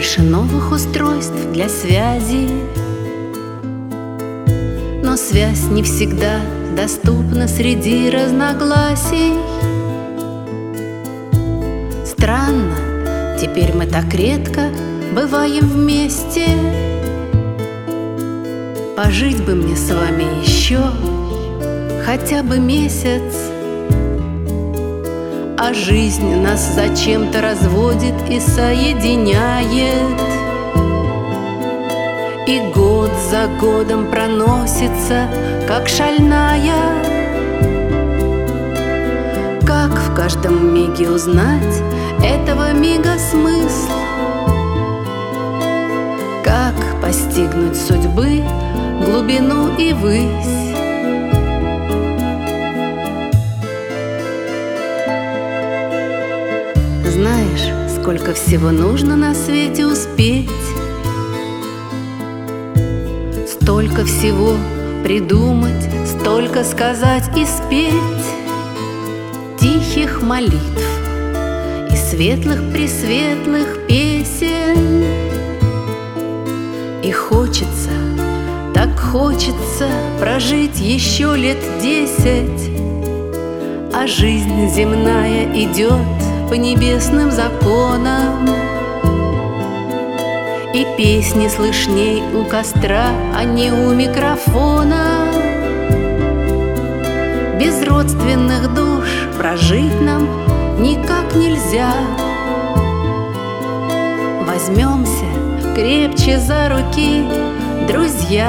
больше новых устройств для связи, но связь не всегда доступна среди разногласий. Странно, теперь мы так редко бываем вместе. Пожить бы мне с вами еще хотя бы месяц, а жизнь нас зачем-то разводит и соединяет. И год за годом проносится, как шальная. Как в каждом миге узнать этого мига смысл? Как постигнуть судьбы глубину и высь? Знаешь, сколько всего нужно на свете успеть, столько всего придумать, столько сказать и спеть, тихих молитв и светлых-пресветлых песен. И хочется, так хочется прожить еще лет 10, а жизнь земная идет по небесным законам. И песни слышней у костра, а не у микрофона. Без родственных душ прожить нам никак нельзя. Возьмемся крепче за руки, друзья.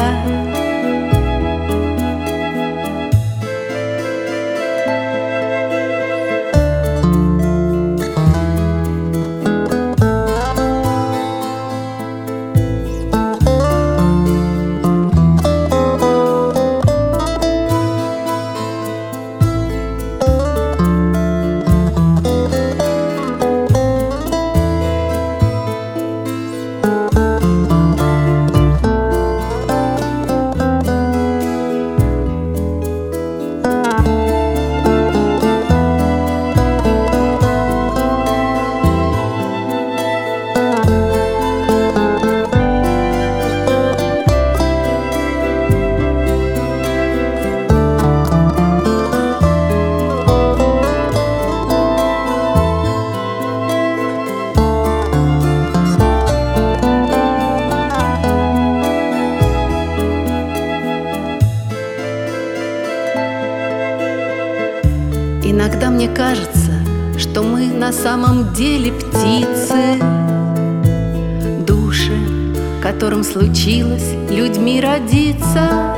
Иногда мне кажется, что мы на самом деле птицы, души, которым случилось людьми родиться.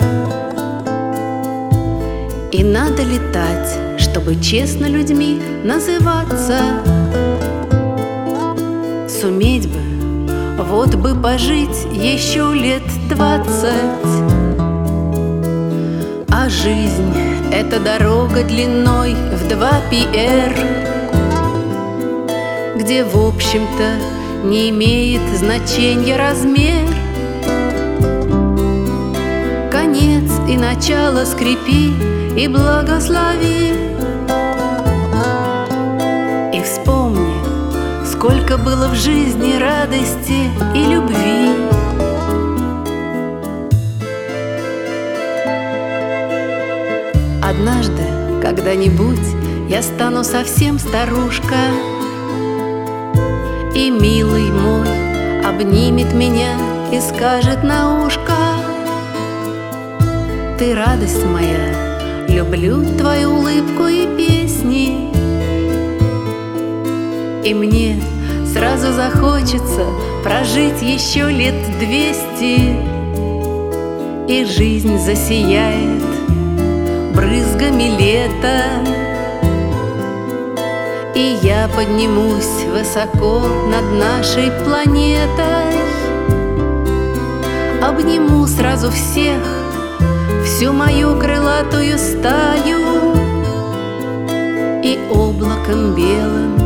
И надо летать, чтобы честно людьми называться. Суметь бы, вот бы пожить еще лет 20. А жизнь — это дорога длиной в 2 PR, где, в общем-то, не имеет значения размер. Конец и начало скрепи и благослови. И вспомни, сколько было в жизни радости и любви. Однажды, когда-нибудь, я стану совсем старушка, и милый мой обнимет меня и скажет на ушко: ты радость моя, люблю твою улыбку и песни. И мне сразу захочется прожить еще лет 200, и жизнь засияет брызгами лета. И я поднимусь высоко над нашей планетой, обниму сразу всех, всю мою крылатую стаю, и облаком белым